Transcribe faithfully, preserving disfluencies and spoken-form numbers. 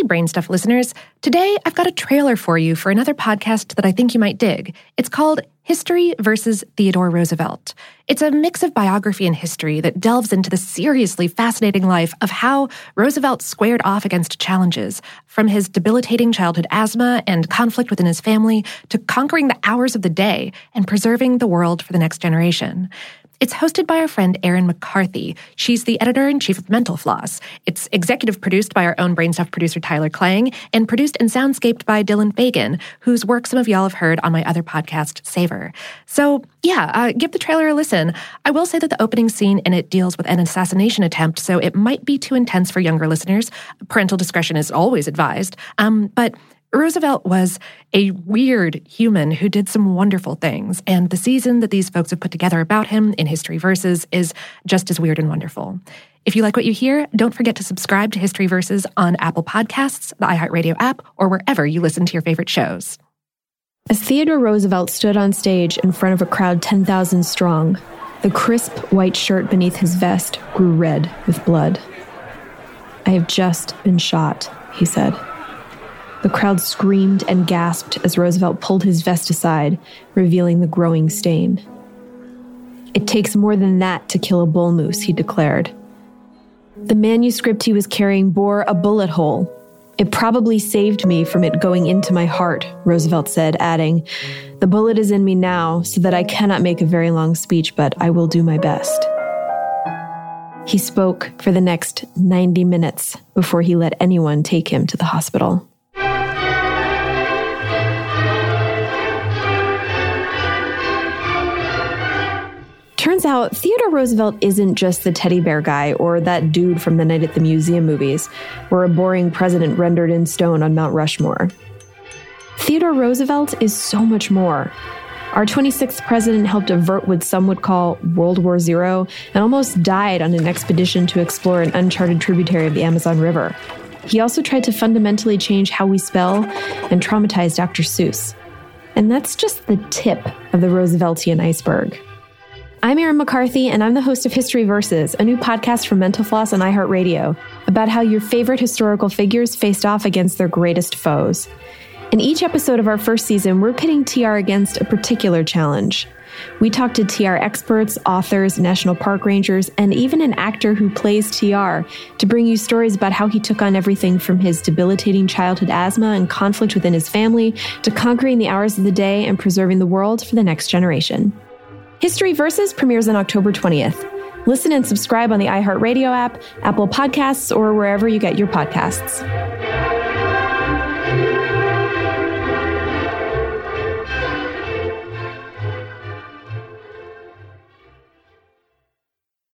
Hey, Brain Stuff listeners. Today, I've got a trailer for you for another podcast that I think you might dig. It's called History versus Theodore Roosevelt. It's a mix of biography and history that delves into the seriously fascinating life of how Roosevelt squared off against challenges, from his debilitating childhood asthma and conflict within his family to conquering the hours of the day and preserving the world for the next generation. It's hosted by our friend Erin McCarthy. She's the editor-in-chief of Mental Floss. It's executive produced by our own Brain Stuff producer Tyler Klang, and produced and soundscaped by Dylan Fagan, whose work some of y'all have heard on my other podcast, Savor. So, yeah, uh, give the trailer a listen. I will say that the opening scene in it deals with an assassination attempt, so it might be too intense for younger listeners. Parental discretion is always advised. Um, but Roosevelt was a weird human who did some wonderful things, and the season that these folks have put together about him in History Versus is just as weird and wonderful. If you like what you hear, don't forget to subscribe to History Versus on Apple Podcasts, the iHeartRadio app, or wherever you listen to your favorite shows. As Theodore Roosevelt stood on stage in front of a crowd ten thousand strong, the crisp white shirt beneath his vest grew red with blood. "I have just been shot," he said. The crowd screamed and gasped as Roosevelt pulled his vest aside, revealing the growing stain. "It takes more than that to kill a bull moose," he declared. The manuscript he was carrying bore a bullet hole. "It probably saved me from it going into my heart," Roosevelt said, adding, "The bullet is in me now, so that I cannot make a very long speech, but I will do my best." He spoke for the next ninety minutes before he let anyone take him to the hospital. Turns out, Theodore Roosevelt isn't just the teddy bear guy or that dude from the Night at the Museum movies, or a boring president rendered in stone on Mount Rushmore. Theodore Roosevelt is so much more. Our twenty-sixth president helped avert what some would call World War Zero and almost died on an expedition to explore an uncharted tributary of the Amazon River. He also tried to fundamentally change how we spell and traumatize Doctor Seuss. And that's just the tip of the Rooseveltian iceberg. I'm Erin McCarthy, and I'm the host of History Versus, a new podcast from Mental Floss and iHeartRadio, about how your favorite historical figures faced off against their greatest foes. In each episode of our first season, we're pitting T R against a particular challenge. We talk to T R experts, authors, national park rangers, and even an actor who plays T R to bring you stories about how he took on everything from his debilitating childhood asthma and conflict within his family to conquering the hours of the day and preserving the world for the next generation. History Versus premieres on October twentieth. Listen and subscribe on the iHeartRadio app, Apple Podcasts, or wherever you get your podcasts.